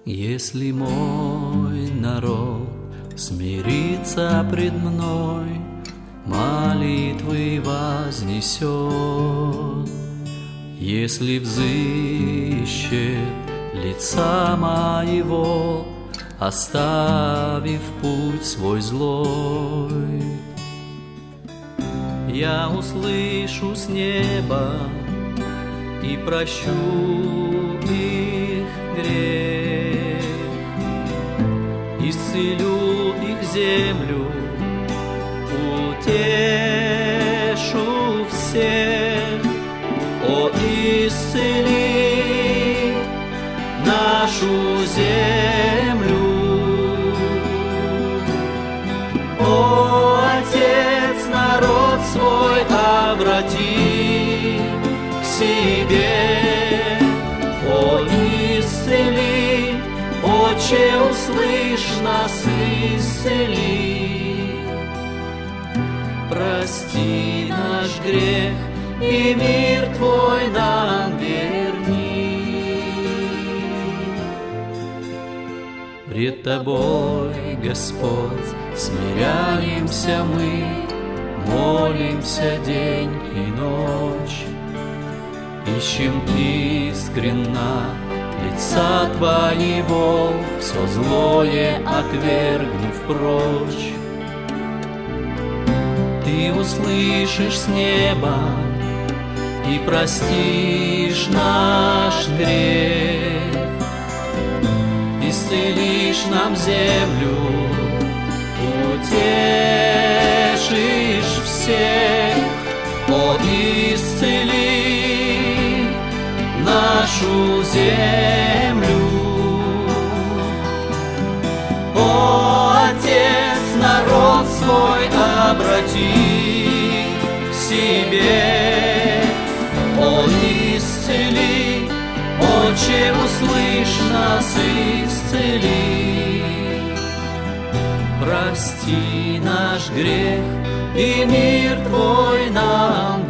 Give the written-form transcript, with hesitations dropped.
Если мой народ смирится пред мной, молитвы вознесет, если взыщет лица моего, оставив путь свой злой, я услышу с неба и прощу их грех, исцелю их землю, утешу всех. О, исцели нашу землю. О, Отец, народ свой обрати к себе. О, исцели, Отче, услышь нас, исцели. Прости наш грех и мир Твой нам верни. Пред Тобой, Господь, смиряемся мы, молимся день и ночь, ищем искренно лица Твоего, все злое отвергнув прочь. Ты услышишь с неба и простишь наш грех, исцелишь нам землю, утешишь всех. О, исцели нашу землю. О, Отец, народ свой обрати к себе. О, исцели, Отче, услышь нас, исцели. Прости наш грех и мир Твой нам